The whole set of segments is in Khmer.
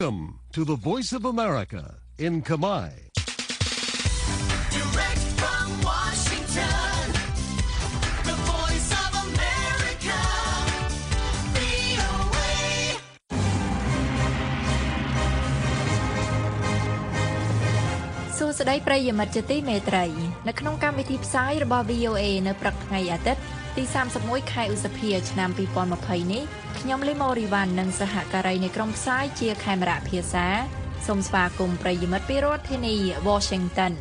Welcome to the Voice of America in Kamai. Direct from Washington, the Voice of America, VOA. សួស្តីប្រិយមិត្តជាទីមេត្រីនៅក្នុងកម្មវិធីផ្សាយរបស់ VOA នៅព្រឹកថ្ងៃអាទិត្យទី31ខែឧសភាឆ្នាំ2020នេះខ្ញុំលីម៉ូរីវ៉ាន់និងសហការីនៃក្រុមផ្សាយជាខេមរៈភាសាសូមស្វាគមន៍ប្រិយមិត្តពីរដ្ឋធានី Washington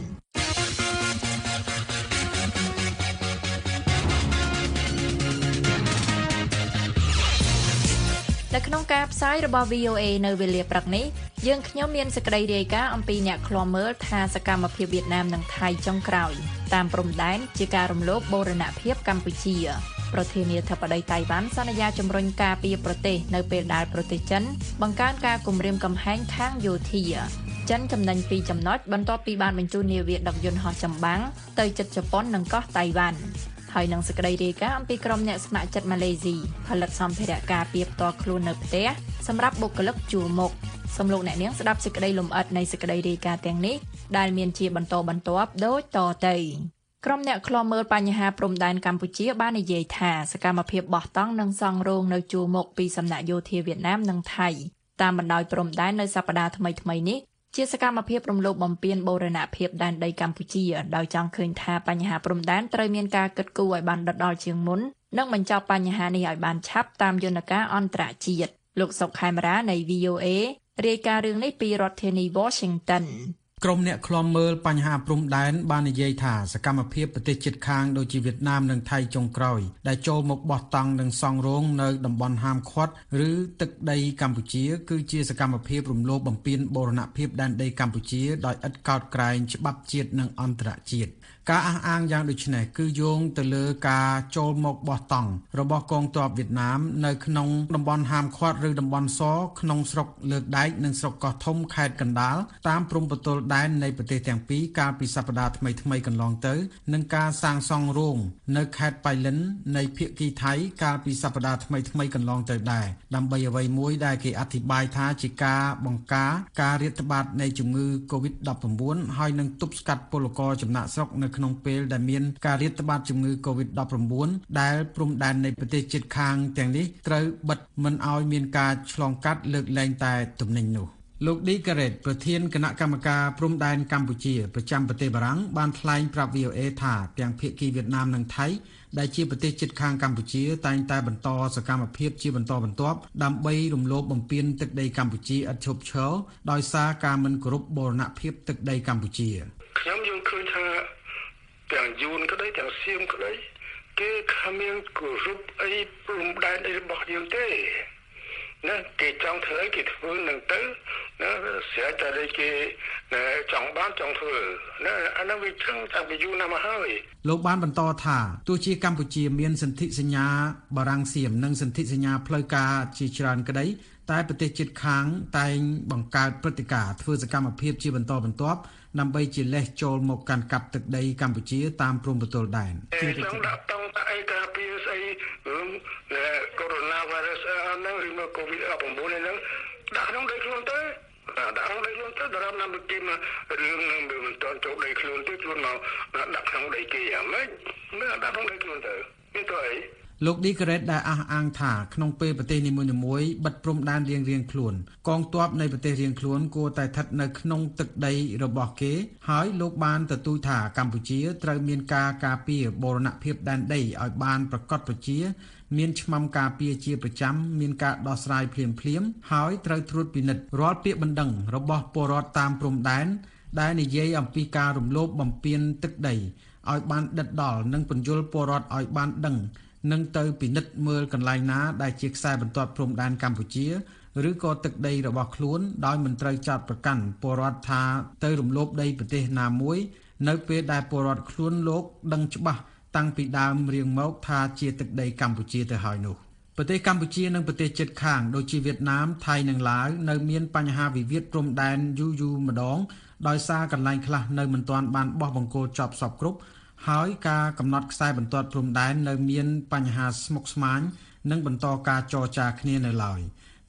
នៅក្នុងការផ្សាយរបស់ VOA នៅវេលាព្រឹកនេះយើងខ្ញុំមានសេចក្តីរាយការណ៍អំពីអ្នកឃ្លាំមើលថាសកម្មភាពវៀតណាមនិងថៃចុងក្រោយតាមព្រំដែនជាការរំលោភបូរណភាពកម្ពុជាប្រធានាធិបតីតៃវ៉ាន់សន្យាជំរុញការពារប្រទេសនៅពេលដែលប្រទេសចិនបង្កើនការគំរាមកំហែងខាងយោធាចិនចំណេញពីចំណុចបន្ទាប់ពីបានបញ្ជូននាវាដឹកយន្តហោះចម្បាំងទៅជិតជប៉ុននិងកោះតៃវ៉ាន់ហើយនឹងសេចក្តីរាយការណ៍អំពីក្រុមអ្នកស្ម័គ្រចិត្តម៉ាឡេស៊ីផលិតសម្ភារៈការពារផ្ទាល់ខ្លួននៅផ្ទះសម្រាប់បុគ្គលិកជួរមុខសូមលោកអ្នកនាងស្ដាប់សេចក្តីលម្អិតនៃសេចក្តីរាយការណ៍ទាំងនេះដែលមានជាបន្តបន្ទាប់ដូចតទៅក្រុមអ្នកឃ្លាំមើលបញ្ហាព្រំដែនកម្ពុជាបាននិយាយថាសកម្មភាពបោះតង់និងសង់រោងនៅជួរមុខពីសំណាក់យោធាវៀតណាមនិងថៃតាមបណ្ដោយព្រំដែននៅសប្តាហ៍ថ្មីៗនេះជាសកម្មភាពរំលោភបំពានបូរណភាពដែនដីកម្ពុជាដោយចង់ឃើញថាបញ្ហាព្រំដែនត្រូវមានការគិតគូរឲ្យបានដិតដល់ជាងមុននិងបញ្ចប់បញ្ហានេះឲ្យបានឆាប់តាមយន្តការអន្តរជាតិលោកសុកខេមរានៃ VOA រាយការណ៍រឿងនេះពីរដ្ឋធានី Washington ក្រុមអ្នកឃ្លាំមើលបញ្ហាព្រំដែនបាននិយាយថាសកម្មភាពប្រទេសជិតខាងដូចជាវៀតណាមនិងថៃចុងក្រោយដែលចូលមកបោះតង់និងសង់រោងនៅតំបន់ហាមឃាត់ឬទឹកដីកម្ពុជាគឺជាសកម្មភាពរំលោភបំពានបូរណភាពដែនដីកម្ពុជាដោយឥតកោតក្រែងច្បាប់ជាតិនិងអន្តរជាតិការអះអាងយ៉ាងដូចនេះគឺយោងទៅលើការចូលមកបោះតង់របស់កងទ័ពវៀតណាមនៅក្នុងតំបន់ហាមឃាត់ឬតំបន់សក្នុងស្រុកលើកដែកនិងស្រុកកោះធំខេត្តកណ្ដាលតាមព្រំប្រទល់ដែននៃប្រទេសទាំងពីរកាលពីសប្តាហ៍ថ្មីៗកន្លងទៅនិងការសាងសង់រោងនៅខេត្តបៃលិននៃភាគីថៃកាលពីសប្តាហ៍ថ្មីៗកន្លងទៅដែរដើម្បីអ្វីមួយដែលគេអធិប្បាយថាជាការបង្ការការរាតត្បាតនៃជំងឺ COVID-19 ហើយនឹងទប់ស្កាត់ពលករចំណាក់ស្រុកនៅក្នុងពេលដែលមានការរាតត្បាតជំងឺ COVID-19 ដែលព្រំដែននៃប្រទេសជិតខាងទាំងនេះត្រូវបិទមិនឲ្យមានការឆ្លងកាត់លើកលែងតែទំនិញនោះលោកឌីការ៉េតប្រធានគណៈកម្មការព្រំដែនកម្ពុជាប្រចាំប្រទេសបារាំងបានថ្លែងប្រាប់ VOA ថាទាំងភាគីវៀតណាមនិងថៃដែលជាប្រទេសជិតខាងកម្ពុជាតែងតែបន្តសកម្មភាពជាបន្តបន្ទាប់ដើម្បីរំលោភបំពានទឹកដីកម្ពុជាឥតឈប់ឈរដោយសារការមិនគោរពបូរណភាពទឹកដីកម្ពុជាខ្ញុំយល់ឃើញថាទាំងយួនក្តីទាំងសៀមក្តីគេគ្មានគោរពអីព្រំដែនអីរបស់យើងទេណាគេចង់ធ្វើគេធ្វើនឹងទៅណាស្រាប់តែគេចង់បានចង់ធ្វើណាអានោះវាចឹងតាំងពីយូរណាស់មកហើយលោកបានបន្តថាទោះជាកម្ពុជាមានសន្ធិសញ្ញាបារាំងសៀមនិងសន្ធិសញ្ញាផ្លូវការជាច្រើនក្តីតែប្រទេសជិតខាងតែងបង្កើតព្រឹត្តិការណ៍ធ្វើសកម្មភាពជាបន្តបន្ទាប់ដើម្បីជាលេសចូលមកកាន់កាប់ទឹកដីកម្ពុជាតាមព្រំប្រទល់ដែនចង់ដាក់តង់អីការពារស្អីកូវីដ ហ្នឹងឬមក COVID-19 ហ្នឹងដាក់ក្នុងដីខ្លួនទៅដាក់ក្នុងដីខ្លួនទៅដរាបណាមកគេមករឿងនឹងមិនតន់ចូលដីខ្លួនទេខ្លួនមកដាក់ក្នុងដីគេយ៉ាងម៉េចដាក់ក្នុងដីខ្លួនទៅមានទៅអីលោកឌីការ៉េតដែលអះអាងថាក្នុងពេលប្រទេសនីមួយៗបិទព្រំដែនរៀងៗខ្លួនកងទ័ពនៃប្រទេសរៀងខ្លួនគួរតែស្ថិតនៅក្នុងទឹកដីរបស់គេហើយលោកបានទទូចថាកម្ពុជាត្រូវមានការការពារបូរណភាពដែនដីឲ្យបានប្រកបប្រជាមានឆ្មាំការពារជាប្រចាំមានការដោះស្រាយភ្លាមៗហើយត្រូវត្រួតពិនិត្យរាល់ពាក្យបណ្ដឹងរបស់ពលរដ្ឋតាមព្រំដែនដែលនិយាយអំពីការរំលោភបំពានទឹកដីឲ្យបានដិតដល់និងពន្យល់ពលរដ្ឋឲ្យបានដឹងនឹងទៅពិនិត្យមើលកន្លែងណាដែលជាខ្សែបន្ទាត់ព្រំដែនកម្ពុជាឬក៏ទឹកដីរបស់ខ្លួនដោយមិនត្រូវចោទប្រកាន់ពលរដ្ឋថាទៅរំលោភដីប្រទេសណាមួយនៅពេលដែលពលរដ្ឋខ្លួនលោកដឹងច្បាស់តាំងពីដើមរៀងមកថាជាទឹកដីកម្ពុជាទៅហើយនោះប្រទេសកម្ពុជានិងប្រទេសជិតខាងដូចជាវៀតណាមថៃនិងឡាវនៅមានបញ្ហាវិវាទព្រំដែនយូរម្ដងដោយសារកន្លែងខ្លះនៅមិនទាន់បានបោះបង្គោលចប់សពគ្រប់ហើយការកំណត់ខ្សែបន្ទាត់ព្រំដែននៅមានបញ្ហាស្មុគស្មាញនិងបន្តការចរចាគ្នានៅឡើយ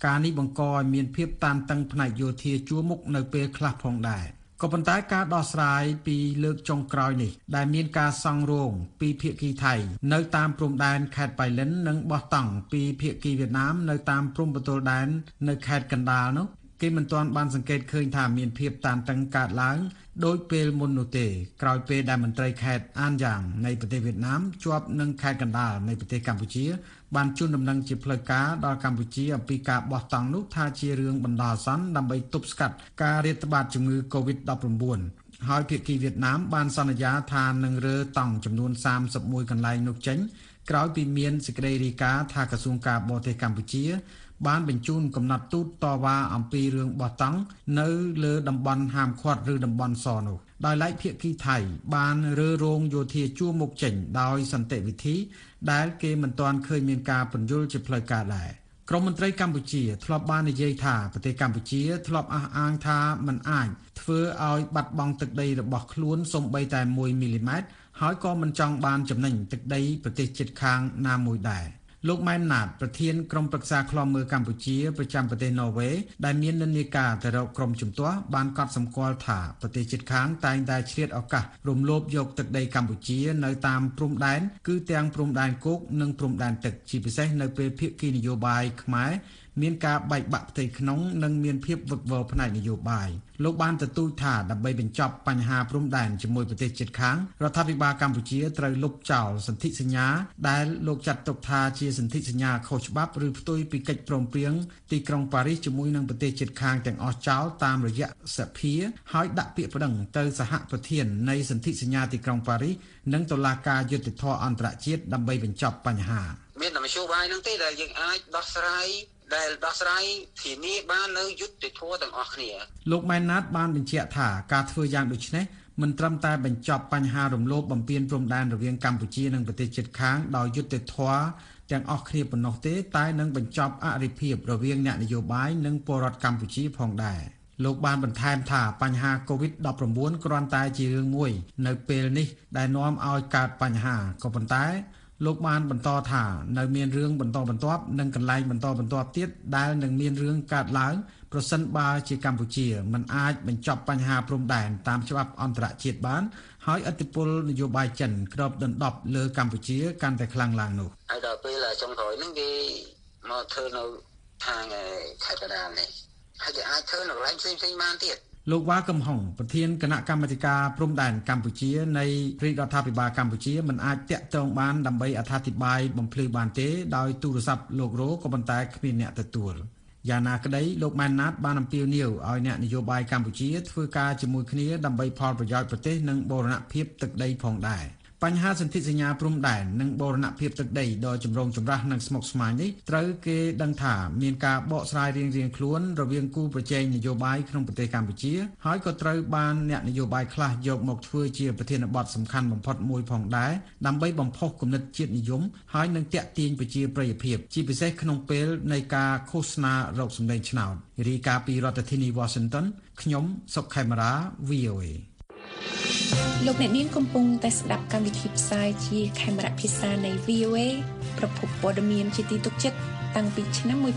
ការនេះបង្កឲ្យមានភាពតានតឹងផ្នែកយោធាជួរមុខនៅពេលខ្លះផងដែរក៏ប៉ុន្តែការដោះស្រាយពីលើកចុងក្រោយនេះដែលមានការសង់រោងពីភាគីថៃនៅតាមព្រំដែនខេត្តបៃលិននិងបោះតង់ពីភាគីវៀតណាមនៅតាមព្រំប្រទល់ដែននៅខេត្តកណ្ដាលនោះគេមិនទាន់បានសង្កេតឃើញថាមានភាពតានតឹងកើតឡើងដោយពេលមុននោះទេក្រោយពេលដែលមន្ត្រីខេត្តអានយ៉ាងនៃប្រទេសវៀតណាមជាប់នឹងខេត្តកណ្ដាលនៃប្រទេសកម្ពុជាបានជូនដំណឹងជាផ្លូវការដល់កម្ពុជាអំពីការបោះតង់នោះថាជារឿងបណ្ដោះអាសន្នដើម្បីទប់ស្កាត់ការរាតត្បាតជំងឺ COVID-19 ហើយភាគីវៀតណាមបានសន្យាថានឹងរើតង់ចំនួន31កន្លែងនោះចេញក្រោយពីមានសេចក្តីរាយការណ៍ថាក្រសួងការបរទេសកម្ពុជាបានបញ្ជូនកំណត់ទូតតវ៉ាអំពីរឿងបោះតង់នៅលើតំបន់ហាមឃាត់ឬតំបន់សនោះដោយឡែកភាគីថៃបានរើរោងយោធាជួរមុខចេញដោយសន្តិវិធីដែលគេមិនទាន់ឃើញមានការពន្យល់ជាផ្លូវការដែរក្រមមន្ត្រីកម្ពុជាធ្លាប់បាននិយាយថាប្រទេសកម្ពុជាធ្លាប់អះអាងថាមិនអាចធ្វើឲ្យបាត់បង់ទឹកដីរបស់ខ្លួនសូម្បីតែ1មីលីម៉ែត្រហើយក៏មិនចង់បានចំណេញទឹកដីប្រទេសជិតខាងណាមួយដែរលោកម៉ែនណាតប្រធានក្រុមប្រឹក្សាឃ្លាំមើលកម្ពុជាប្រចាំប្រទេសន័រវេដែលមាននិន្នាការទៅរកក្រុមជំទាស់បានកត់សម្គាល់ថាប្រទេសជិតខាងតែងតែឆ្លៀតឱកាសរំលោភយកទឹកដីកម្ពុជានៅតាមព្រំដែនគឺទាំងព្រំដែនគោកនិងព្រំដែនទឹកជាពិសេសនៅពេលភាគីនយោបាយខ្មែរមានការបែកបាក់ផ្ទៃក្នុងនិងមានភាពវឹកវរផ្នែកនយោបាយលោកបានទទូចថាដើម្បីបញ្ចប់បញ្ហាព្រំដែនជាមួយប្រទេសជិតខាងរដ្ឋាភិបាលកម្ពុជាត្រូវលុបចោលសន្ធិសញ្ញាដែលលោកចាត់ទុកថាជាសន្ធិសញ្ញាខុសច្បាប់ឬផ្ទុយពីកិច្ចព្រមព្រៀងទីក្រុងប៉ារីសជាមួយនឹងប្រទេសជិតខាងទាំងអស់ចោលតាមរយៈសភាហើយដាក់ពាក្យប្តឹងទៅសហប្រធាននៃសន្ធិសញ្ញាទីក្រុងប៉ារីសនិងតុលាការយុត្តិធម៌អន្តរជាតិដើម្បីបញ្ចប់បញ្ហាមានតែមធ្យោបាយហ្នឹងទេដែលយើងអាចដោះស្រាយធានាបាននៅយុត្តិធម៌ទាំងអស់គ្នាលោកម៉ែនណាតបានបញ្ជាក់ថាការធ្វើយ៉ាងដូចនេះមិនត្រឹមតែបញ្ចប់បញ្ហារំលោភបំពានព្រំដែនរវាងកម្ពុជានិងប្រទេសជិតខាងដោយយុត្តិធម៌ទាំងអស់គ្នាប៉ុណ្ណោះទេតែនឹងបញ្ចប់អរិភាពរវាងអ្នកនយោបាយនិងពលរដ្ឋកម្ពុជាផងដែរលោកបានបន្ថែមថាបញ្ហា COVID-19 គ្រាន់តែជារឿងមួយនៅពេលនេះដែលនាំឲ្យកើតបញ្ហាក៏ប៉ុន្តែលោកបានបន្តថានៅមានរឿងបន្តបន្ទាប់និងកន្លែងបន្តបន្ទាប់ទៀតដែលនឹងមានរឿងកើតឡើងប្រសិនបើជាកម្ពុជាមិនអាចបញ្ចប់បញ្ហាព្រំដែនតាមច្បាប់អន្តរជាតិបានហើយឥទ្ធិពលនយោបាយចិនគ្របដណ្ដប់លើកម្ពុជាកាន់តែខ្លាំងឡើងនោះហើយដល់ពេលចុងក្រោយហ្នឹងគេមកធ្វើនៅខាងខេត្តកណ្ដាលនេះហើយគេអាចធ្វើនៅកន្លែងផ្សេងៗបានទៀតលោកវ៉ាកំហុងប្រធានគណៈកម្មាធិការព្រំដែនកម្ពុជានៃរាជរដ្ឋាភិបាលកម្ពុជាមិនអាចតាក់ទងបានដើម្បីអត្ថាធិប្បាយបំភ្លឺបានទេដោយទូរស័ព្ទលោករោក៏ប៉ុន្តែគ្មានអ្នកទទួលយ៉ាងណាក្តីលោកម៉ែនណាតបានអំពាវនាវឲ្យអ្នកនយោបាយកម្ពុជាធ្វើការជាមួយគ្នាដើម្បីផលប្រយោជន៍ប្រទេសនិងបូរណភាពទឹកដីផងដែរបញ្ហាសន្ធិសញ្ញាព្រំដែននិងបូរណភាពទឹកដីដ៏ចម្រូងចម្រាសនិងស្មុគស្មាញនេះត្រូវគេដឹងថាមានការបកស្រាយរៀងៗខ្លួនរវាងគូប្រជែងនយោបាយក្នុងប្រទេសកម្ពុជាហើយក៏ត្រូវបានអ្នកនយោបាយខ្លះយកមកធ្វើជាប្រធានបទសំខាន់បំផុតមួយផងដែរដើម្បីបំផុសគំនិតជាតិនិយមហើយនឹងទាក់ទាញប្រជាប្រិយភាពជាពិសេសក្នុងពេលនៃការឃោសនារកសម្លេងឆ្នោតរាយការណ៍ពីរដ្ឋធានី Washington ខ្ញុំសុកខេមរា VOA លោកអ្នកនាងកំពុងតែស្ដាប់កម្មវិធីផ្សាយជាខេមរៈភាសានៃ VOA ប្រភពព័ត៌មានជាទីទុកចិត្តតាំងពីឆ្នាំ1955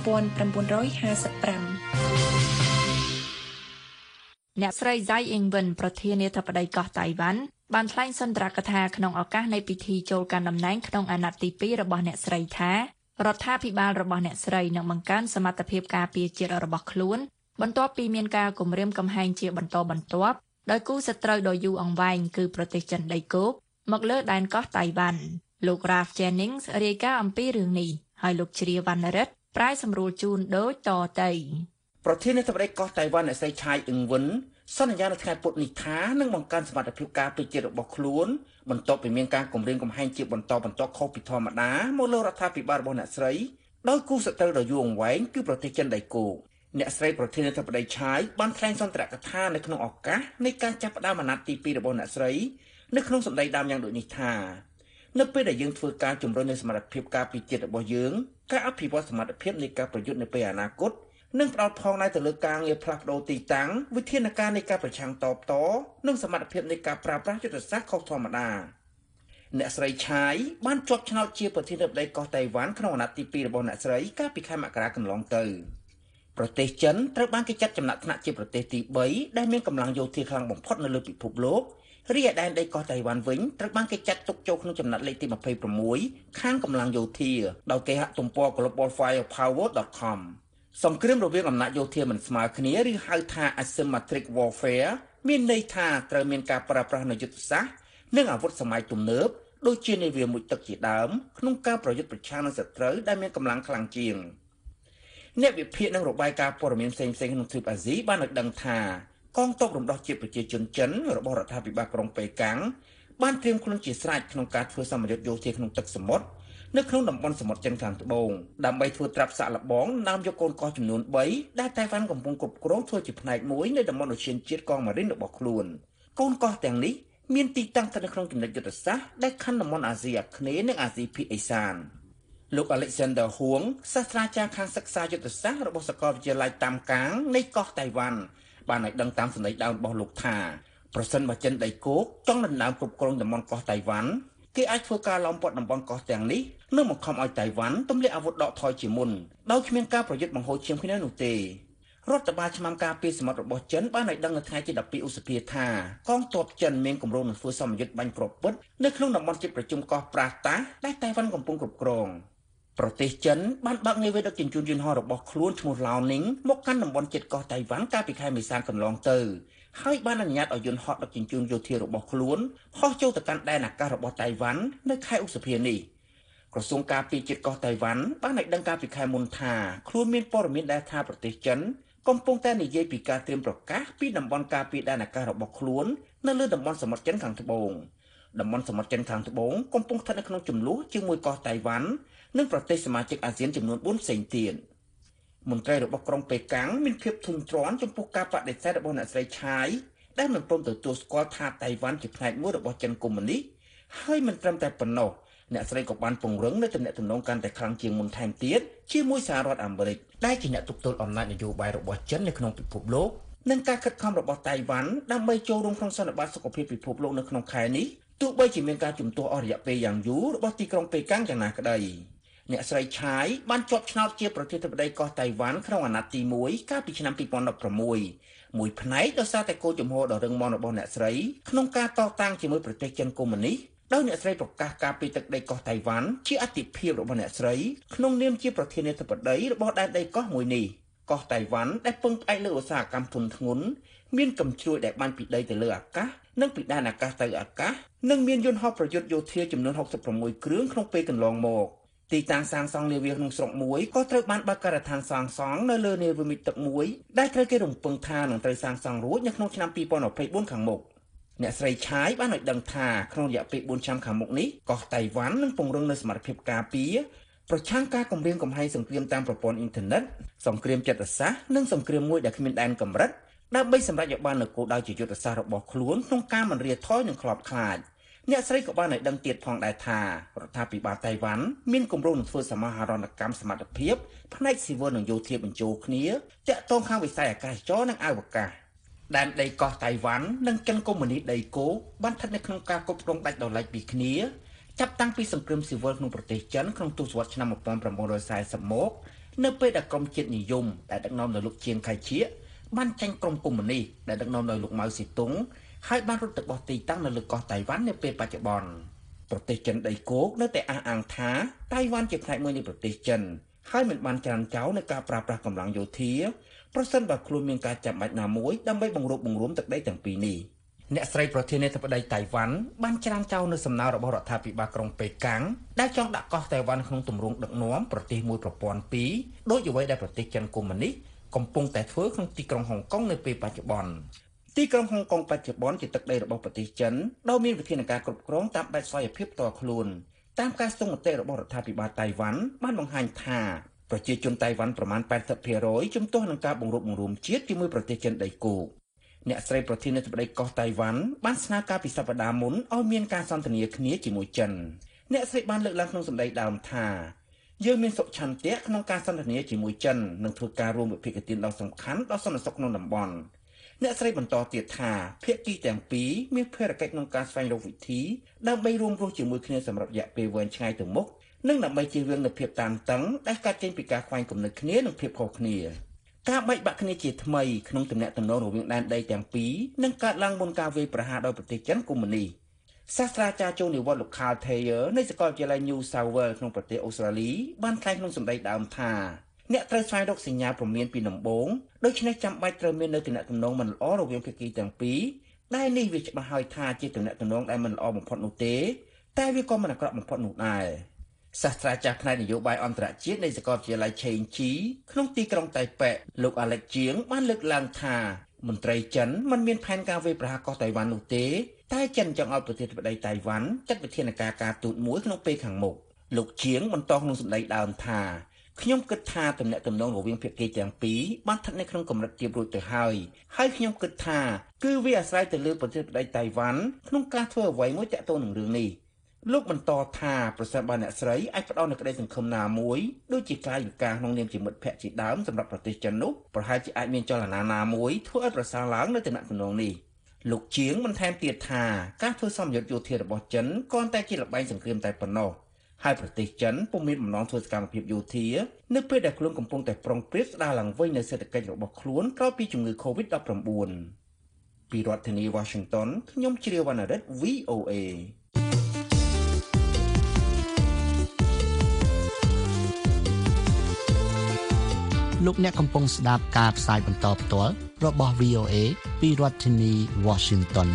អ្នកស្រី Tsai Ing-wen ប្រធានាធិបតីកោះតៃវ៉ាន់បានថ្លែងសុន្ទរកថាក្នុងឱកាសនៃពិធីចូលកាន់តំណែងក្នុងអាណត្តិទី2របស់អ្នកស្រីថារដ្ឋាភិបាលរបស់អ្នកស្រីនឹងបង្កើនសមត្ថភាពការពារជាតិរបស់ខ្លួនបន្ទាប់ពីមានការគំរាមកំហែងជាបន្តបន្ទាប់ដោយគូសត្រូវដ៏យូរអង្វែងគឺប្រទេសចិនដីគោកមកលើដែនកោះតៃវ៉ាន់លោក Ralph Jennings រាយការណ៍អំពីរឿងនេះហើយលោកជ្រាវណ្ណរិទ្ធប្រាយសម្រួលជូនដូចតទៅប្រធានាធិបតីកោះតៃវ៉ាន់អ្នកស្រី Tsai Ing-wen សន្យានៅថ្ងៃពុធនេះថានឹងបង្កើនសមត្ថភាពការពារជាតិរបស់ខ្លួនបន្ទាប់ពីមានការគំរាមកំហែងជាបន្តបន្ទាប់ខុសពីធម្មតាមកលើរដ្ឋាភិបាលរបស់អ្នកស្រីដោយគូសត្រូវដ៏យូរអង្វែងគឺប្រទេសចិនដីគោកអ្នកស្រីប្រធានាធិបតី Tsai បានថ្លែងសន្ទរកថានៅក្នុងឱកាសនៃការចាប់ផ្ដើមអាណត្តិទី2របស់អ្នកស្រីនៅក្នុងសម្ដីដើមយ៉ាងដូចនេះថានៅពេលដែលយើងធ្វើការជំរុញនូវសមត្ថភាពការពារជាតិរបស់យើងការអភិវឌ្ឍសមត្ថភាពនៃការប្រយុទ្ធនៅពេលអនាគតនិងផ្ដោតផងដែរទៅលើការងារផ្លាស់ប្ដូរទីតាំងវិធានការនៃការប្រឆាំងតបតនិងសមត្ថភាពនៃការប្រើប្រាស់យុទ្ធសាស្ត្រខុសធម្មតាអ្នកស្រី Tsai បានជាប់ឆ្នោតជាប្រធានាធិបតីកោះតៃវ៉ាន់ក្នុងអាណត្តិទី2របស់អ្នកស្រីកាលពីខែមករាកន្លងទៅប្រទេសចិនត្រូវបានគេចាត់ចំណាត់ថ្នាក់ជាប្រទេសទី3ដែលមានកម្លាំងយោធាខ្លាំងបំផុតនៅលើពិភពលោករីឯដែនដីកោះតៃវ៉ាន់វិញត្រូវបានគេចាត់ទុកចូលក្នុងចំណាត់លេខទី26ខាងកម្លាំងយោធាដោយគេហទំព័រ globalfirepower.com សង្គ្រាមរវាងអំណាចយោធាមិនស្មើគ្នាឬហៅថា asymmetric warfare មានន័យថាត្រូវមានការប្រើប្រាស់នូវយុទ្ធសាស្ត្រនិងអាវុធសម័យទំនើបដូចជានាវាមុជទឹកជាដើមក្នុងការប្រយុទ្ធប្រឆាំងនឹងសត្រូវដែលមានកម្លាំងខ្លាំងជាងអ្នកវិភាគនិងរបាយការណ៍ព័ត៌មានផ្សេងៗក្នុងទ្វីបអាស៊ីបានឲ្យដឹងថាកងទ័ពរំដោះជាតិប្រជាជនចិនរបស់រដ្ឋាភិបាលក្រុងប៉េកាំងបានត្រៀមខ្លួនជាស្រេចក្នុងការធ្វើសម្ភារៈយោធាក្នុងទឹកសមុទ្រនៅក្នុងតំបន់សមុទ្រចិនខាងត្បូងដើម្បីធ្វើត្រាប់សាក់លបងនាំយកកូនកោះចំនួន3ដែលតៃវ៉ាន់កំពុងគ្រប់គ្រងធ្វើជាផ្នែកមួយនៃតំបន់អូសៀនជាតិកងម៉ារីនរបស់ខ្លួនកូនកោះទាំងនេះមានទីតាំងស្ថិតនៅក្នុងចំណុចយុទ្ធសាស្ត្រដែលខ័ណ្ឌតំបន់អាស៊ីអាគ្នេយ៍និងអាស៊ីភាគឦសានលោក Alexander Huang សាស្ត្រាចារ្យខាងសិក្សាយុទ្ធសាស្ត្ររបស់សាកលវិទ្យាល័យតាមកាងនៃកោះតៃវ៉ាន់បានឲ្យដឹងតាមសម្ដីដើមរបស់លោកថាប្រសិនបើចិនដីគោកចង់ដណ្ដើមគ្រប់គ្រងតំបន់កោះតៃវ៉ាន់គេអាចធ្វើការឡោមព័ទ្ធតំបន់កោះទាំងនេះនិងបង្ខំឲ្យតៃវ៉ាន់ទម្លាក់អាវុធដកថយជាមុនដោយគ្មានការប្រយុទ្ធបង្ហូរឈាមគ្នានោះទេរដ្ឋបាលឆ្មាំការពារសមុទ្ររបស់ចិនបានឲ្យដឹងនៅថ្ងៃទី12ឧសភាថាកងទ័ពចិនមានគម្រោងនឹងធ្វើសម្ពយុទ្ធបាញ់គ្រាប់ពិតនៅក្នុងតំបន់ជិតប្រជុំកោះប្រាតាដែលតៃវ៉ាន់កំពុងគ្រប់គ្រងប្រទេសចិនបានបើកនាវាដឹកជញ្ជូនយន្តហោះរបស់ខ្លួនឈ្មោះ Liaoning មកកាន់តំបន់ជិតកោះតៃវ៉ាន់កាលពីខែមេសាកន្លងទៅហើយបានអនុញ្ញាតឲ្យយន្តហោះដឹកជញ្ជូនយោធារបស់ខ្លួនហោះចូលទៅកាន់ដែនអាកាសរបស់តៃវ៉ាន់នៅខែឧសភានេះក្រសួងការពារជាតិកោះតៃវ៉ាន់បានឲ្យដឹងកាលពីខែមុនថាខ្លួនមានព័ត៌មានដែលថាប្រទេសចិនកំពុងតែនិយាយពីការត្រៀមប្រកាសពីតំបន់ការពារដែនអាកាសរបស់ខ្លួននៅលើតំបន់សមុទ្រចិនខាងត្បូងតំបន់សមុទ្រចិនខាងត្បូងកំពុងស្ថិតនៅក្នុងជម្លោះជាមួយកោះតៃវ៉ាន់និងប្រទេសសមាជិកអាស៊ានចំនួន4ផ្សេងទៀតមន្ត្រីរបស់ក្រុងប៉េកាំងមានភាពធុញទ្រាន់ចំពោះការបដិសេធរបស់អ្នកស្រីឆាយដែលមិនព្រមទទួលស្គាល់ថាតៃវ៉ាន់ជាផ្នែកមួយរបស់ចិនកុម្មុយនីសហើយមិនត្រឹមតែប៉ុណ្ណោះអ្នកស្រីក៏បានពង្រឹងនៅទំនាក់ទំនងកាន់តែខ្លាំងជាងមុនថែមទៀតជាមួយសហរដ្ឋអាមេរិកដែលជាអ្នកទប់ទល់អំណាចនយោបាយរបស់ចិននៅក្នុងពិភពលោកនិងការខិតខំរបស់តៃវ៉ាន់ដើម្បីចូលរួមក្នុងសន្និបាតសុខភាពពិភពលោកនៅក្នុងខែនេះទោះបីជាមានការជំទាស់អស់រយៈពេលយ៉ាងយូររបស់ទីក្រុងប៉េកាំងយ៉ាងណាក្តីអ្នកស្រីឆាយបានជាប់ឆ្នោតជាប្រធានាធិបតីកោះតៃវ៉ាន់ក្នុងអាណត្តិទី1កាលពីឆ្នាំ2016មួយផ្នែកដោយសារតែគោលជំហរដ៏រឹងមាំរបស់អ្នកស្រីក្នុងការតតាំងជាមួយប្រទេសចិនកុម្មុយនីសដោយអ្នកស្រីប្រកាសការពីទឹកដីកោះតៃវ៉ាន់ជាអធិភាពរបស់អ្នកស្រីក្នុងនាមជាប្រធានាធិបតីរបស់ដែនដីកោះមួយនេះកោះតៃវ៉ាន់ដែលពឹងផ្អែកលើឧស្សាហកម្មធុនធ្ងន់មានកំជ្រួយដែលបានពីដីទៅលើអាកាសនិងពីដែនអាកាសទៅអាកាសនិងមានយន្តហោះប្រយុទ្ធយោធាចំនួន66គ្រឿងក្នុងពេលកន្លងមកទីតាំងសាងសង់នាវាក្នុងស្រុកមួយក៏ត្រូវបានបើកការដ្ឋានសាងសង់នៅលើនាវាមិចទឹកមួយដែលត្រូវគេរំពឹងថានឹងត្រូវសាងសង់រួចនៅក្នុងឆ្នាំ2024ខាងមុខអ្នកស្រីឆាយបានឲ្យដឹងថាក្នុងរយៈពេល4ឆ្នាំខាងមុខនេះកោះតៃវ៉ាន់នឹងពង្រឹងនូវសមត្ថភាពការពារប្រឆាំងការគំរាមកំហែងសង្គ្រាមតាមប្រព័ន្ធអ៊ីនធឺណិតសង្គ្រាមចិត្តសាស្ត្រនិងសង្គ្រាមមួយដែលគ្មានដែនកម្រិតដើម្បីសម្រេចឲ្យបាននូវគោលដៅជាយុទ្ធសាស្ត្ររបស់ខ្លួនក្នុងការមិនរាថយនិងខ្លោបខ្លាចអ្នកស្រីក៏បានឲ្យដឹងទៀតផងដែរថារដ្ឋាភិបាលតៃវ៉ាន់មានគម្រោងនឹងធ្វើសមាហរណកម្មសមត្ថភាពផ្នែកស៊ីវិលនិងយោធាបញ្ចូលគ្នាតាក់ទងខាងវិស័យអាកាសចរនិងអវកាសដែនដីកោះតៃវ៉ាន់និងចិនកុម្មុយនីសដីគោកបានស្ថិតនៅក្នុងការគ្រប់គ្រងដាច់ដោយឡែកពីគ្នាចាប់តាំងពីសង្គ្រាមស៊ីវិលក្នុងប្រទេសចិនក្នុងទសវត្សរ៍ឆ្នាំ1940មកនៅពេលដែលក្រុមជាតិនិយមដែលដឹកនាំដោយលោកជៀងខៃឈៀកបានចាញ់ក្រុមកុម្មុយនីសដែលដឹកនាំដោយលោកម៉ៅសេទុងហើយបានរត់ទៅបោះទីតាំងនៅលើកោះតៃវ៉ាន់នៅពេលបច្ចុប្បន្នប្រទេសចិនដីគោកនៅតែអះអាងថាតៃវ៉ាន់ជាផ្នែកមួយនៃប្រទេសចិនហើយមិនបានច្រានចោលនៅការប្រើប្រាស់កម្លាំងយោធាប្រសិនបើខ្លួនមានការចាំបាច់ណាមួយដើម្បីបង្រួបបង្រួមទឹកដីទាំងពីរនេះអ្នកស្រីប្រធានាធិបតីតៃវ៉ាន់បានច្រានចោលនៅសំណើរបស់រដ្ឋាភិបាលក្រុងប៉េកាំងដែលចង់ដាក់កោះតៃវ៉ាន់ក្នុងទម្រង់ដឹកនាំប្រទេសមួយប្រព័ន្ធពីរដោយអ្វីដែលប្រទេសចិនកុម្មុយនីសកំពុងតែធ្វើក្នុងទីក្រុងហុងកុងនៅពេលបច្ចុប្បន្នទីក្រុងហុងកុងបច្ចុប្បន្នជាទឹកដីរបស់ប្រទេសចិនដោយមានវិធានការគ្រប់គ្រងតាមបែបស្វ័យភាពផ្ទាល់ខ្លួនតាមការស្ទង់មតិរបស់រដ្ឋាភិបាលតៃវ៉ាន់បានបង្ហាញថាប្រជាជនតៃវ៉ាន់ប្រមាណ 80%ជំទាស់នឹងការបង្រួបបង្រួមជាតិជាមួយប្រទេសចិនដីគោកអ្នកស្រីប្រធានាធិបតីកោះតៃវ៉ាន់បានស្នើការពីសប្តាហ៍មុនឲ្យមានការសន្ទនាគ្នាជាមួយចិនអ្នកស្រីបានលើកឡើងក្នុងសម្ដីដើមថាយើងមានសុខឆន្ទៈក្នុងការសន្ទនាជាមួយចិននិងធ្វើការរួមវិភាគទានដ៏សំខាន់ដល់សន្តិសុខក្នុងតំបន់អ្នកស្រីបន្តទៀតថាភាគីទាំងពីរមានភារកិច្ចក្នុងការស្វែងរកវិធីដើម្បីរួមរស់ជាមួយគ្នាសម្រាប់រយៈពេលវែងឆ្ងាយទៅមុខនិងដើម្បីជៀសវាងនូវភាពតានតឹងដែលកើតចេញពីការខ្វែងគំនិតគ្នានិងភាពខុសគ្នាការបែកបាក់គ្នាជាថ្មីក្នុងទំនាក់ទំនងរវាងដែនដីទាំងពីរនឹងកើតឡើងមុនការវាយប្រហារដោយប្រទេសចិនកុម្មុយនីសសាស្ត្រាចារ្យចូលនិវត្តន៍លោក Carl Thayer នៃសាកលវិទ្យាល័យ New South Wales ក្នុងប្រទេសអូស្ត្រាលីបានថ្លែងក្នុងសម្ដីដើមថាអ្នកត្រូវស្វែងរកសញ្ញាព្រមានពីដំបូងដូច្នេះចាំបាច់ត្រូវមាននៅទំនាក់ទំនងមិនល្អរវាងភាគីទាំងពីរដែលនេះវាច្បាស់ហើយថាជាទំនាក់ទំនងដែលមិនល្អបំផុតនោះទេតែវាក៏មិនអាក្រក់បំផុតនោះដែរសាស្ត្រាចារ្យផ្នែកនយោបាយអន្តរជាតិនៃសាកលវិទ្យាល័យ Chengchi ក្នុងទីក្រុងតៃប៉េលោក Alex Jiang បានលើកឡើងថាមន្ត្រីចិនមិនមានផែនការវាយប្រហារកោះតៃវ៉ាន់នោះទេតែចិនចង់ឲ្យប្រទេសបដីតៃវ៉ាន់ចាត់វិធានការការទូតមួយក្នុងពេលខាងមុខលោក Jiang បន្តក្នុងសម្ដីដើមថាខ្ញុំគិតថាទំនាក់ទំនងរវាងភាគីទាំងពីរបានស្ថិតនៅក្នុងកម្រិតទាបរួចទៅហើយខ្ញុំគិតថាគឺវាអាស្រ័យទៅលើប្រទេសបដីតៃវ៉ាន់ក្នុងការធ្វើអ្វីមួយទាក់ទងនឹងរឿងនេះលោកបន្តថាប្រសិនបើអ្នកស្រីអាចផ្ដល់នូវក្តីសង្ឃឹមណាមួយដូចជាកាយវិការក្នុងនាមជាមិត្តភក្តិជាដើមសម្រាប់ប្រទេសចិននោះប្រហែលជាអាចមានចលនាណាមួយធ្វើឲ្យប្រសើរឡើងនៅទំនាក់ទំនងនេះលោកជាងបន្ថែមទៀតថាការធ្វើសម្ពយុទ្ធយោធារបស់ចិនគ្រាន់តែជាល្បែងសង្គ្រាមតែប៉ុណ្ណោះហើយប្រទេសចិនពុំមានបំណងធ្វើសកម្មភាពយោធានៅពេលដែលខ្លួនកំពុងតែប្រុងប្រយ័ត្នស្ដារឡើងវិញនៅសេដ្ឋកិច្ចរបស់ខ្លួនក្រោយពីជំងឺ Covid-19 ពីរដ្ឋធានី Washington ខ្ញុំជ្រាវវណ្ណរិទ្ធ VOA លោកអ្នកកំពុងស្ដាប់ការផ្សាយបន្តផ្ទាល់របស់ VOA ពីរដ្ឋធានី Washington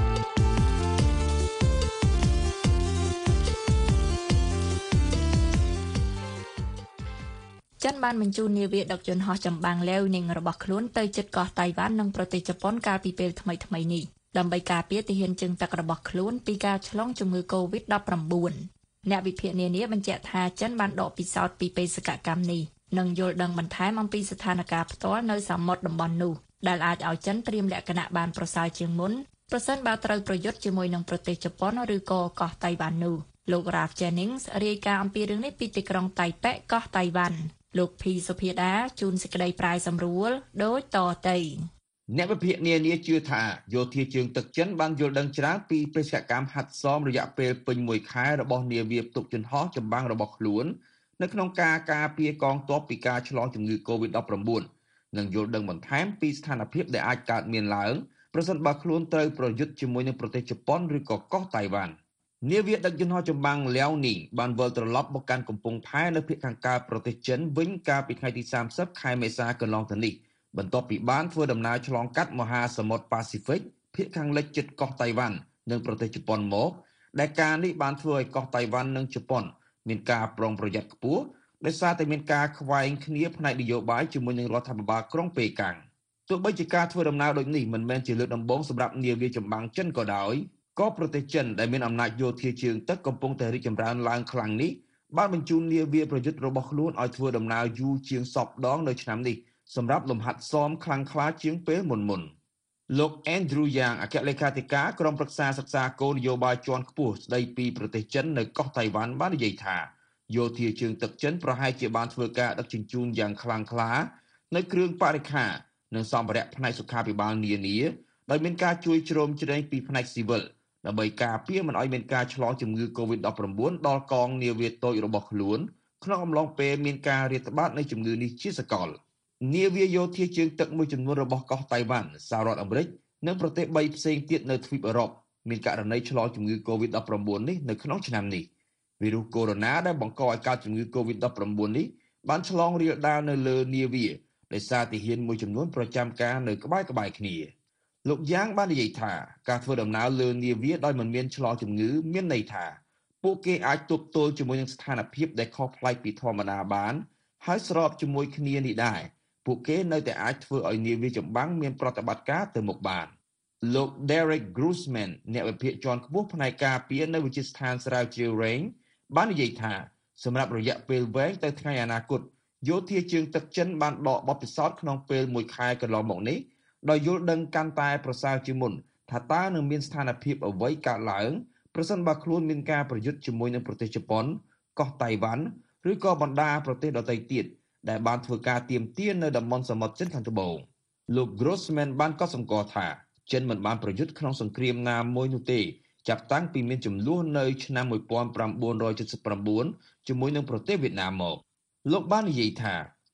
ចិនបានបញ្ជូននាវាដឹកយន្តហោះចម្បាំងលាវនីងរបស់ខ្លួនទៅជិតកោះតៃវ៉ាន់និងប្រទេសជប៉ុនកាលពីពេលថ្មីៗនេះដើម្បីការពារទាហានជើងទឹករបស់ខ្លួនពីការឆ្លងជំងឺ Covid-19 អ្នកវិភាគនានាបញ្ជាក់ថាចិនបានដកពិសោធន៍ពីបេសកកម្មនេះនិងយល់ដឹងបន្ថែមអំពីស្ថានភាពផ្ទាល់នៅសមុទ្រតំបន់នោះដែលអាចឲ្យចិនត្រៀមលក្ខណៈបានប្រសើរជាងមុនប្រសិនបើត្រូវប្រយុទ្ធជាមួយនឹងប្រទេសជប៉ុនឬក៏កោះតៃវ៉ាន់នោះលោក Ralph Jennings រាយការណ៍អំពីរឿងនេះពីទីក្រុងតៃប៉េកោះតៃវ៉ាន់លោកភីសុភាដាជូនសេចក្តីប្រាយសម្រួលដូចតទៅអ្នកវិភាគនានាជឿថាយោធាជើងទឹកចិនបានយល់ដឹងច្រើនពីបេសកកម្មហាត់សមរយៈពេលពេញ1ខែរបស់នាវាផ្ទុកយន្តហោះចម្បាំងរបស់ខ្លួននៅក្នុងការការពារកងទ័ពពីការឆ្លងជំងឺ Covid-19 និងយល់ដឹងបន្ថែមពីស្ថានភាពដែលអាចកើតមានឡើងប្រសិនបើខ្លួនត្រូវប្រយុទ្ធជាមួយនឹងប្រទេសជប៉ុនឬក៏កោះតៃវ៉ាន់នាវាដឹកយន្តហោះចម្បាំងលាវនីងបានវិលត្រឡប់មកកាន់កំពង់ផែនៅភាគខាងកើតប្រទេសចិនវិញកាលពីថ្ងៃទី30ខែមេសាកន្លងទៅនេះបន្ទាប់ពីបានធ្វើដំណើរឆ្លងកាត់មហាសមុទ្រប៉ាស៊ីហ្វិកភាគខាងលិចជិតកោះតៃវ៉ាន់និងប្រទេសជប៉ុនមកដែលការនេះបានធ្វើឲ្យកោះតៃវ៉ាន់និងជប៉ុនមានការប្រុងប្រយ័ត្នខ្ពស់ដោយសារតែមានការខ្វែងគ្នាផ្នែកនយោបាយជាមួយនឹងរដ្ឋាភិបាលក្រុងប៉េកាំងទោះបីជាការធ្វើដំណើរដូចនេះមិនមែនជាលើកដំបូងសម្រាប់នាវាចម្បាំងចិនក៏ដោយក៏ប្រទេសចិនដែលមានអំណាចយោធាជើងទឹកកំពុងតែរីកចម្រើនឡើងខ្លាំងនេះបានបញ្ជូននាវាប្រយុទ្ធរបស់ខ្លួនឲ្យធ្វើដំណើរយូរជាងសពដងនៅឆ្នាំនេះសម្រាប់លំហាត់សមខ្លាំងក្លាជាងពេលមុនលោក Andrew Yang អគ្គលេខាធិការក្រុមប្រឹក្សាសិក្សាគោលនយោបាយជាន់ខ្ពស់ស្ដីពីប្រទេសចិននៅកោះតៃវ៉ាន់បាននិយាយថាយោធាជើងទឹកចិនប្រហែលជាបានធ្វើការដឹកជញ្ជូនយ៉ាងខ្លាំងក្លានៅគ្រឿងបរិក្ខារនិងសម្ភារៈផ្នែកសុខាភិបាលនានាដោយមានការជួយជ្រោមជ្រែងពីផ្នែកស៊ីវិលដើម្បីការពារមិនឲ្យមានការឆ្លងជំងឺ Covid-19 ដល់កងនាវាតូចរបស់ខ្លួនក្នុងអំឡុងពេលមានការរាតត្បាតនៃជំងឺនេះជាសកលនាវាយោធាជើងទឹកមួយចំនួនរបស់កោះតៃវ៉ាន់សហរដ្ឋអាមេរិកនិងប្រទេស3ផ្សេងទៀតនៅទ្វីបអឺរ៉ុបមានករណីឆ្លងជំងឺ Covid-19 នេះនៅក្នុងឆ្នាំនេះវីរុសកូវីដ -19 ដែលបង្កឲ្យកើតជំងឺ Covid-19 នេះបានឆ្លងរាលដាលនៅលើនាវាដោយសារទាហានមួយចំនួនប្រចាំការនៅក្បែរៗគ្នាលោកយ៉ាងបាននិយាយថាការធ្វើដំណើរលើនាវាដោយមិនមានឆ្លងជំងឺមានន័យថាពួកគេអាចទប់ទល់ជាមួយនឹងស្ថានភាពដែលខុសប្លែកពីធម្មតាបានហើយស្របជាមួយគ្នានេះដែរពួកគេនៅតែអាចធ្វើឲ្យនាវាចម្បាំងមានប្រតិបត្តិការទៅមុខបានលោក Derek Grossman អ្នកវិភាគជាន់ខ្ពស់ផ្នែកការពារនៅវិទ្យាស្ថានស្រាវជ្រាវ RAND បាននិយាយថាសម្រាប់រយៈពេលវែងទៅថ្ងៃអនាគតយោធាជើងទឹកចិនបានដកបទពិសោធន៍ក្នុងពេល1ខែកន្លងមកនេះដោយយល់ដឹងកាន់តែប្រសើរជាងមុនថាតើនឹងមានស្ថានភាពអ្វីកើតឡើងប្រសិនបើខ្លួនមានការប្រយុទ្ធជាមួយនឹងប្រទេសជប៉ុនកោះតៃវ៉ាន់ឬក៏បណ្ដាប្រទេសដទៃទៀតដែលបានធ្វើការទាមទារនៅតំបន់សមុទ្រចិនខាងត្បូងលោក Grossman បានកត់សម្គាល់ថាចិនមិនបានប្រយុទ្ធក្នុងសង្គ្រាមណាមួយនោះទេចាប់តាំងពីមានចំនួននៅឆ្នាំ1979ជាមួយនឹងប្រទេសវៀតណាមមកលោកបាននិយាយថា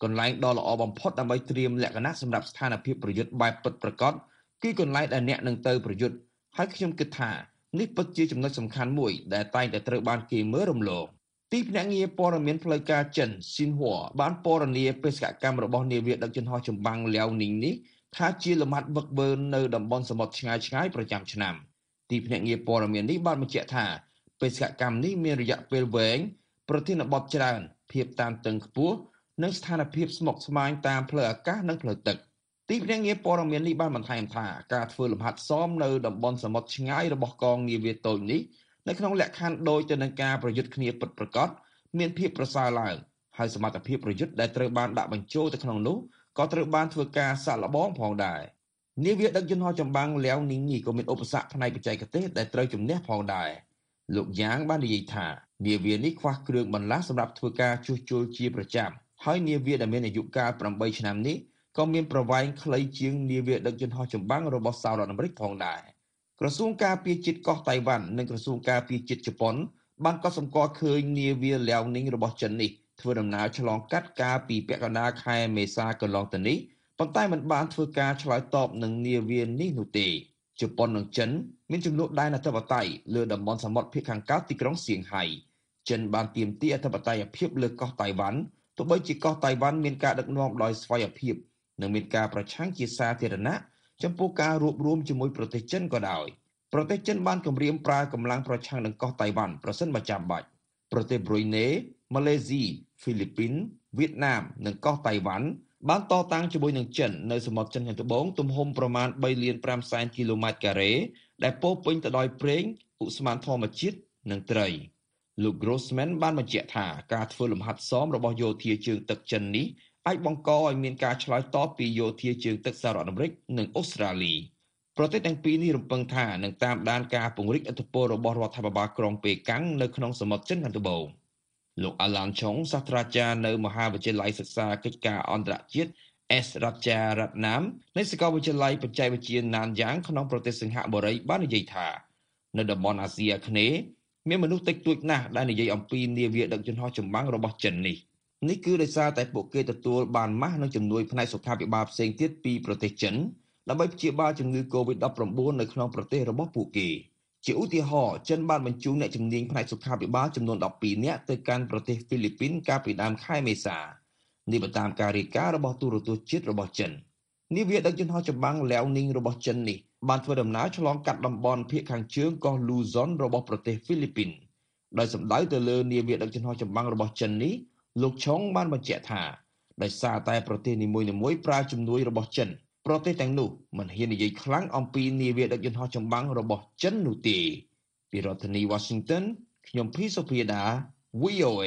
កន្លែងដ៏ល្អបំផុតដើម្បីត្រៀមលក្ខណៈសម្រាប់ស្ថានភាពប្រយុទ្ធបែបពិតប្រាកដគឺកន្លែងដែលអ្នកនឹងទៅប្រយុទ្ធហើយខ្ញុំគិតថានេះពិតជាចំណុចសំខាន់មួយដែលតែងតែត្រូវបានគេមើលរំលងទីភ្នាក់ងារព័ត៌មានផ្លូវការចិនស៊ីនហួរបានពណ៌នាបេសកកម្មរបស់នាវាដឹកជញ្ជូនចម្បាំងលាវនីងនេះថាជាលំហាត់វឹកវើនៅតំបន់សមុទ្រឆ្ងាយៗប្រចាំឆ្នាំទីភ្នាក់ងារព័ត៌មាននេះបានបញ្ជាក់ថាបេសកកម្មនេះមានរយៈពេលវែងប្រធានបទច្រើនភាពតានតឹងខ្ពស់និងស្ថានភាពស្មុគស្មាញតាមផ្លូវអាកាសនិងផ្លូវទឹកទីភ្នាក់ងារព័ត៌មាននេះបានបន្ថែមថាការធ្វើលំហាត់សមនៅតំបន់សមុទ្រឆ្ងាយរបស់កងនាវាតូចនេះនៅក្នុងលក្ខខណ្ឌដូចទៅនឹងការប្រយុទ្ធគ្នាពិតប្រាកដមានភាពប្រសើរឡើងហើយសមត្ថភាពប្រយុទ្ធដែលត្រូវបានដាក់បញ្ចូលទៅក្នុងនោះក៏ត្រូវបានធ្វើការសាកល្បងផងដែរនាវាដឹកយន្តហោះចម្បាំងលាវនីងនេះក៏មានឧបសគ្គផ្នែកបច្ចេកទេសដែលត្រូវជំនះផងដែរលោកយ៉ាងបាននិយាយថានាវានេះខ្វះគ្រឿងបន្លាស់សម្រាប់ធ្វើការជួសជុលជាប្រចាំហើយនាវាដែលមានអាយុកាល8ឆ្នាំនេះក៏មានប្រវែងខ្លីជាងនាវាដឹកយន្តហោះចម្បាំងរបស់សហរដ្ឋអាមេរិកផងដែរក្រសួងការពារជាតិកោះតៃវ៉ាន់និងក្រសួងការពារជាតិជប៉ុនបានកត់សម្គាល់ឃើញនាវាលាវនីងរបស់ចិននេះធ្វើដំណើរឆ្លងកាត់កាលពីពាក់កណ្ដាលខែមេសាកន្លងទៅនេះប៉ុន្តែមិនបានធ្វើការឆ្លើយតបនឹងនាវានេះនោះទេជប៉ុននិងចិនមានចំនួនដែនអធិបតេយ្យលើតំបន់សមុទ្រភាគខាងកើតទីក្រុងសៀងហៃចិនបានទាមទារអធិបតេយ្យភាពលើកោះតៃវ៉ាន់ទោះបីជាកោះតៃវ៉ាន់មានការដឹកនាំដោយស្វ័យភាពនិងមានការប្រឆាំងជាសាធារណៈចំពោះការរួបរวมជាមួយប្រទេសចិនក៏ដោយប្រទេសចិនបានគម្រាមប្រើកម្លាំងប្រឆាំងនឹងកោះតៃវ៉ាន់ប្រសិនបើចាំបាច់ប្រទេសប្រ៊ុយណេម៉ាឡេស៊ីហ្វីលីពីនវៀតណាមនិងកោះតៃវ៉ាន់បានតតាំងជាមួយនឹងចិននៅសមុទ្រចិនខាងត្បូងទំហំប្រមាណ 3.5 សែនគីឡូម៉ែត្រការ៉េដែលពោរពេញទៅដោយប្រេងឧស្ម័នធម្មជាតិនិងត្រីលោក Grossman បានបញ្ជាក់ថាការធ្វើលំហាត់សមរបស់យោធាជើងទឹកចិននេះអាចបង្កឲ្យមានការឆ្លើយតបពីយោធាជើងទឹកសហរដ្ឋអាមេរិកនិងអូស្ត្រាលីប្រទេសទាំងពីរនេះរំពឹងថានឹងតាមដានការពង្រីកឥទ្ធិពលរបស់រដ្ឋាភិបាលក្រុងប៉េកាំងនៅក្នុងសមុទ្រចិនខាងត្បូងលោក Alan Chong សាស្ត្រាចារ្យនៅមហាវិទ្យាល័យសិក្សាកិច្ចការអន្តរជាតិ S. Rajaratnam នៃសាកលវិទ្យាល័យបច្ចេកវិទ្យា Nanyang ក្នុងប្រទេសសិង្ហបុរីបាននិយាយថានៅតំបន់អាស៊ីអាគ្នេយ៍មានមនុស្សតិចតួចណាស់ដែលនិយាយអំពីនាវាដឹកយន្តហោះចម្បាំងរបស់ចិននេះគឺដោយសារតែពួកគេទទួលបានម៉ាស់និងជំនួយផ្នែកសុខាភិបាលផ្សេងទៀតពីប្រទេសចិនដើម្បីព្យាបាលជំងឺ COVID-19 នៅក្នុងប្រទេសរបស់ពួកគេជាឧទាហរណ៍ចិនបានបញ្ជូនអ្នកជំនាញផ្នែកសុខាភិបាលចំនួន12នាក់ទៅកាន់ប្រទេសហ្វីលីពីនកាលពីដើមខែមេសានេះបើតាមការរាយការណ៍របស់ទូរទស្សន៍ជាតិរបស់ចិននាវាដឹកយន្តហោះចម្បាំងលាវនីងរបស់ចិននេះបានធ្វើដំណើរឆ្លងកាត់តំបន់ភាគខាងជើងកោះលូហ្សុនរបស់ប្រទេសហ្វីលីពីនដោយសម្ដៅទៅលើនាវាដឹកយន្តហោះចម្បាំងរបស់ចិននេះលោកឆុងបានបញ្ជាក់ថាដោយសារតែប្រទេសនីមួយៗប្រើជំនួយរបស់ចិនប្រទេសទាំងនោះមិនហ៊ាននិយាយខ្លាំងអំពីនាវាដឹកយន្តហោះចម្បាំងរបស់ចិននោះទេពីរដ្ឋធានី Washington ខ្ញុំភីសូភាដា VOA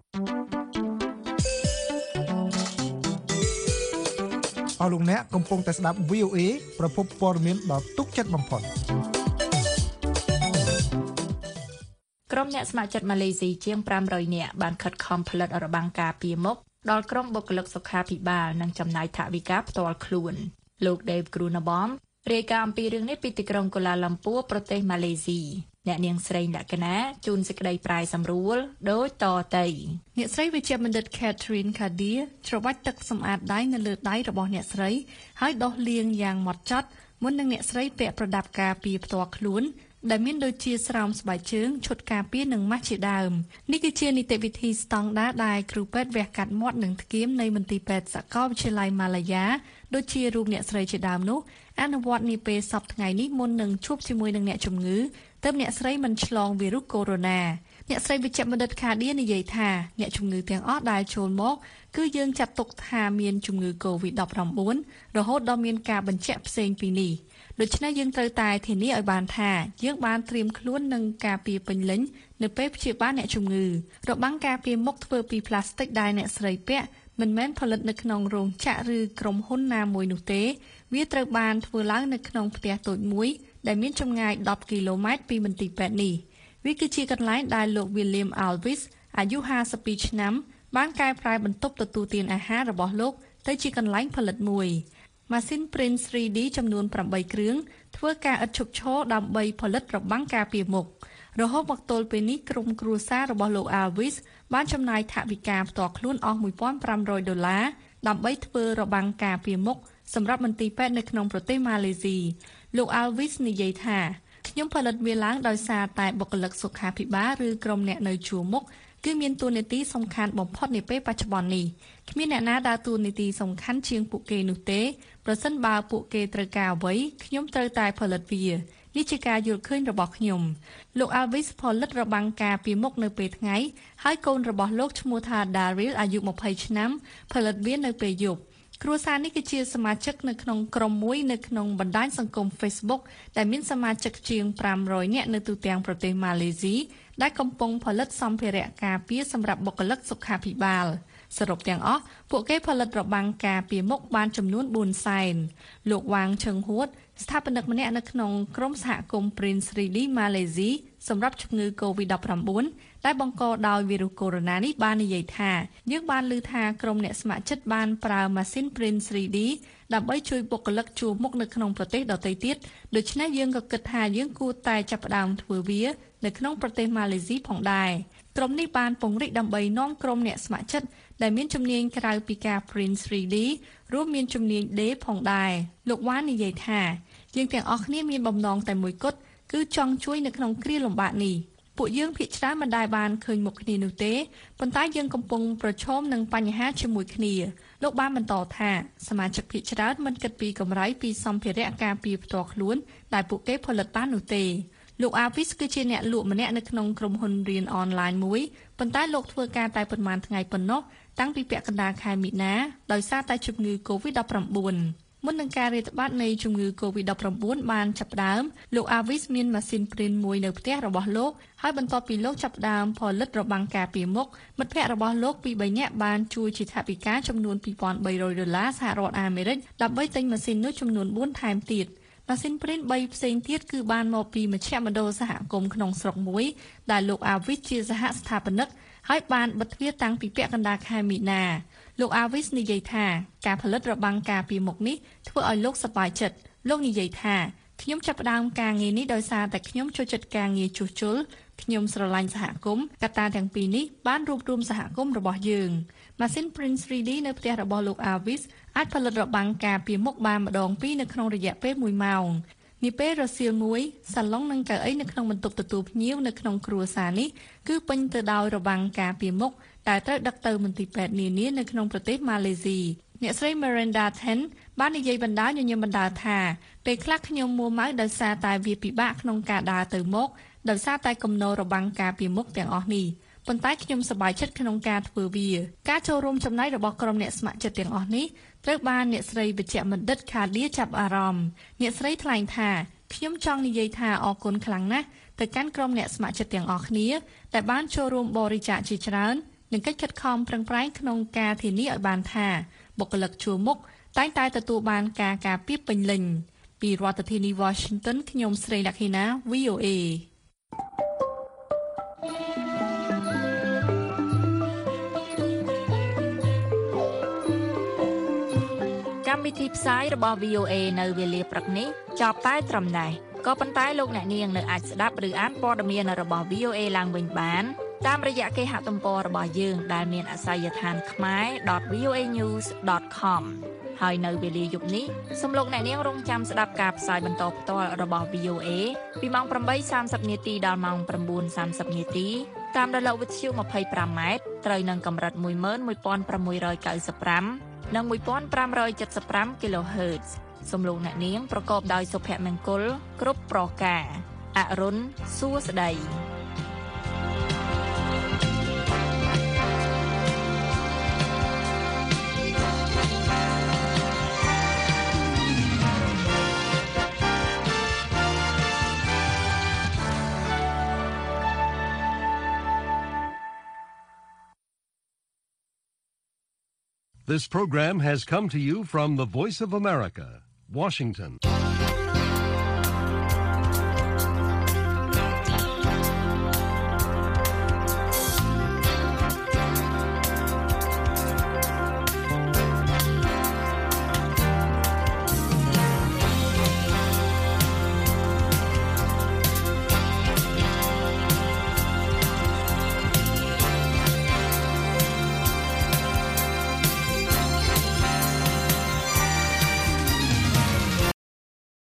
អស់លោកអ្នកកំពុងតែស្ដាប់ VOA ប្រភពព័ត៌មានដ៏ទុកចិត្តបំផុតក្រុមអ្នកស្ម័គ្រចិត្តម៉ាឡេស៊ីជាង500នាក់បានខិតខំផលិតរបាំងការពារមុខដល់ក្រុមបុគ្គលិកសុខាភិបាលនិងចំណាយថវិកាផ្ទាល់ខ្លួនលោក Dave Grunewald រាយការណ៍អំពីរឿងនេះពីទីក្រុងកូឡាឡាំពួរប្រទេសម៉ាឡេស៊ីអ្នកនាងស្រីលក្ខណាជូនសេចក្តីប្រាយសម្រួលដូចតទៅអ្នកស្រីវិជ្ជបណ្ឌិត Catherine Kadir ច្របាច់ទឹកសម្អាតដៃនៅលើដៃរបស់អ្នកស្រីហើយដុសលាងយ៉ាងហ្មត់ចត់មុននឹងអ្នកស្រីពាក់ប្រដាប់ការពារផ្ទាល់ខ្លួនដែលមានដូចជាស្រោមស្បែកជើងឈុតការពារនិងម៉ាស់ជាដើមនេះគឺជានីតិវិធីស្តង់ដារដែលគ្រូពេទ្យវះកាត់មាត់និងថ្គាមនៃមន្ទីរពេទ្យសាកលវិទ្យាល័យម៉ាឡាយ៉ាដូចជារូបអ្នកស្រីជាដើមនោះអនុវត្តនាពេលសប្តាហ៍ថ្ងៃនេះមុននឹងជួបជាមួយនឹងអ្នកជំងឺទើបអ្នកស្រីមិនឆ្លងវីរុសកូវីដ -19 អ្នកស្រីវិជ្ជបណ្ឌិតខាឌៀនិយាយថាអ្នកជំងឺទាំងអស់ដែលចូលមកគឺយើងចាត់ទុកថាមានជំងឺ COVID-19 រហូតដល់មានការបញ្ជាក់ផ្សេងពីនេះដូច្នេះយើងត្រូវតែធានាឲ្យបានថាយើងបានត្រៀមខ្លួននឹងការពារពេញលេញនៅពេលព្យាបាលអ្នកជំងឺរបាំងការពារមុខធ្វើពីផ្លាស្ទិកដែលអ្នកស្រីពាក់មិនមែនផលិតនៅក្នុងរោងចក្រឬក្រុមហ៊ុនណាមួយនោះទេវាត្រូវបានធ្វើឡើងនៅក្នុងផ្ទះតូចមួយដែលមានចម្ងាយ10គីឡូម៉ែត្រពីមន្ទីរពេទ្យនេះវាគឺជាកន្លែងដែលលោក William Alvis អាយុ52ឆ្នាំបានកែប្រែបន្ទប់ទទួលទានអាហាររបស់លោកទៅជាកន្លែងផលិតមួយម៉ាស៊ីន Print 3D ចំនួន8គ្រឿងធ្វើការឥតឈប់ឈរដើម្បីផលិតរបាំងការពារមុខរហូតមកទល់ពេលនេះក្រុមគ្រួសាររបស់លោក Alvis បានចំណាយថវិកាផ្ទាល់ខ្លួនអស់$1,500ដើម្បីធ្វើរបាំងការពារមុខសម្រាប់មន្ទីរពេទ្យនៅក្នុងប្រទេសម៉ាឡេស៊ីលោក Alvis និយាយថាខ្ញុំផលិតវាឡើងដោយសារតែបុគ្គលិកសុខាភិបាលឬក្រុមអ្នកនៅជួរមុខគឺមានតួនាទីសំខាន់បំផុតនាពេលបច្ចុប្បន្ននេះគ្មានអ្នកណាដើរតួនាទីសំខាន់ជាងពួកគេនោះទេប្រសិនបើពួកគេត្រូវការអ្វីខ្ញុំត្រូវតែផលិតវានេះជាការយល់ឃើញរបស់ខ្ញុំលោក Alvis ផលិតរបាំងការពារមុខនៅពេលថ្ងៃហើយកូនរបស់លោកឈ្មោះថា Daryl អាយុ20ឆ្នាំផលិតវានៅពេលយប់គ្រួសារនេះគឺជាសមាជិកនៅក្នុងក្រុមមួយនៅក្នុងបណ្ដាញសង្គម Facebook ដែលមានសមាជិកជាង500នាក់នៅទូទាំងប្រទេសម៉ាឡេស៊ីដែលកំពុងផលិតសម្ភារៈការពារសម្រាប់បុគ្គលិកសុខាភិបាលសរុបទាំងអស់ពួកគេផលិតរបាំងការពារមុខបានចំនួន4សែនលោកវ៉ាងឈឹងហួតស្ថាបនិកម្នាក់នៅក្នុងក្រុមសហគមន៍ Prince 3D ម៉ាឡេស៊ីសម្រាប់ជំងឺ COVID-19 ដែលបង្កដោយវីរុសកូវីដ -19 នេះបាននិយាយថាយើងបានឮថាក្រុមអ្នកស្ម័គ្រចិត្តបានប្រើម៉ាស៊ីន Prince 3D ដើម្បីជួយបុគ្គលិកជួរមុខនៅក្នុងប្រទេសដទៃទៀតដូច្នេះយើងក៏គិតថាយើងគួរតែចាប់ផ្ដើមធ្វើវានៅក្នុងប្រទេសម៉ាឡេស៊ីផងដែរក្រុមនេះបានពង្រីកដើម្បីនាំក្រុមអ្នកស្ម័គ្រចិត្តដែលមានជំនាញក្រៅពីការ Print 3D រួមមានជំនាញ D ផងដែរលោកវ៉ានិយាយថាយើងទាំងអស់គ្នាមានបំណងតែមួយគត់គឺចង់ជួយនៅក្នុងគ្រាលំបាកនេះពួកយើងភាគច្រើនមិនដែលបានឃើញមុខគ្នានោះទេប៉ុន្តែយើងកំពុងប្រឈមនឹងបញ្ហាជាមួយគ្នាលោកបានបន្តថាសមាជិកភាគច្រើនមិនគិតពីកម្រៃពីសម្ភារៈការពារផ្ទាល់ខ្លួនដែលពួកគេផលិតបាននោះទេលោក Alvis គឺជាអ្នកលក់ម្នាក់នៅក្នុងក្រុមហ៊ុនរៀនអនឡាញមួយប៉ុន្តែលោកធ្វើការតែប៉ុន្មានថ្ងៃប៉ុណ្ណោះតាំងពីពាក់កណ្ដាលខែមីនាដោយសារតែជំងឺ COVID-19 មុននឹងការរាតត្បាតនៃជំងឺ COVID-19 បានចាប់ផ្ដើមលោក Alvis មានម៉ាស៊ីន Print មួយនៅផ្ទះរបស់លោកហើយបន្ទាប់ពីលោកចាប់ផ្ដើមផលិតរបាំងការពារមុខមិត្តភ័ក្តិរបស់លោកពី3នាក់បានជួយជាថវិកាចំនួន$2,300សហរដ្ឋអាមេរិកដើម្បីទិញម៉ាស៊ីននោះចំនួន4ថែមទៀតម៉ាស៊ីន Print 3ផ្សេងទៀតគឺបានមកពីមជ្ឈមណ្ឌលសហគមន៍ក្នុងស្រុកមួយដែលលោក Alvis ជាសហស្ថាបនិកហើយបានបិទទ្វារតាំងពីពាក់កណ្ដាលខែមីនាលោក Alvis និយាយថាការផលិតរបាំងការពារមុខនេះធ្វើឲ្យលោកសប្បាយចិត្តលោកនិយាយថាខ្ញុំចាប់ផ្ដើមការងារនេះដោយសារតែខ្ញុំចូលចិត្តការងារជួសជុលខ្ញុំស្រឡាញ់សហគមន៍កត្តាទាំងពីរនេះបានរួបរวมសហគមន៍របស់យើងម៉ាស៊ីន Print 3D នៅផ្ទះរបស់លោក Alvis អាចផលិតរបាំងការពារមុខបានម្ដងពីរនៅក្នុងរយៈពេល1ម៉ោងនាពេលរសៀលមួយសាឡុងនិងកៅអីនៅក្នុងបន្ទប់ទទួលភ្ញៀវនៅក្នុងគ្រួសារនេះគឺពេញទៅដោយរបាំងការពារមុខដែលត្រូវដឹកទៅមន្ទីរពេទ្យនានានៅក្នុងប្រទេសម៉ាឡេស៊ីអ្នកស្រី Miranda Ten បាននិយាយបណ្ដាញញញឹមបណ្ដាថាពេលខ្លះខ្ញុំមួម៉ៅដោយសារតែវាពិបាកក្នុងការដើរទៅមកដោយសារតែគំនររបាំងការពារមុខទាំងអស់នេះប៉ុន្តែខ្ញុំសប្បាយចិត្តក្នុងការធ្វើវាការចូលរួមចំណែករបស់ក្រុមអ្នកស្ម័គ្រចិត្តទាំងអស់នេះត្រូវបានអ្នកស្រីវិជ្ជបណ្ឌិត Khadia ចាប់អារម្មណ៍អ្នកស្រីថ្លែងថាខ្ញុំចង់និយាយថាអរគុណខ្លាំងណាស់ទៅកាន់ក្រុមអ្នកស្ម័គ្រចិត្តទាំងអស់គ្នាដែលបានចូលរួមបរិច្ចាគជាច្រើននិងកិច្ចខិតខំប្រឹងប្រែងក្នុងការធានាឲ្យបានថាបុគ្គលិកជួរមុខតែងតែទទួលបានការការពារពេញលេញពីរដ្ឋធានី Washington ខ្ញុំស្រីលក្ខិណា VOA កម្មវិធីផ្សាយរបស់ VOA នៅវេលាព្រឹកនេះចប់តែត្រឹមនេះក៏ប៉ុន្តែលោកអ្នកនាងនៅអាចស្ដាប់ឬអានព័ត៌មានរបស់ VOA ឡើងវិញបានតាមរយៈគេហទំព័ររបស់យើងដែលមានអាសយដ្ឋាន khmer.voanews.com ហើយនៅវេលាយប់នេះសូមលោកអ្នកនាងរងចាំស្ដាប់ការផ្សាយបន្តផ្ទាល់របស់ VOA ពីម៉ោង 8:30 នាទីដល់ម៉ោង 9:30 នាទីតាមរលកវិទ្យុ 25M ត្រូវនឹងកម្រិត 11695 និង 1575 kHz សំឡេងអ្នកនាងប្រកបដោយសុភមង្គលគ្រប់ប្រការអរុនសួស្តី This program has come to you from the Voice of America, Washington.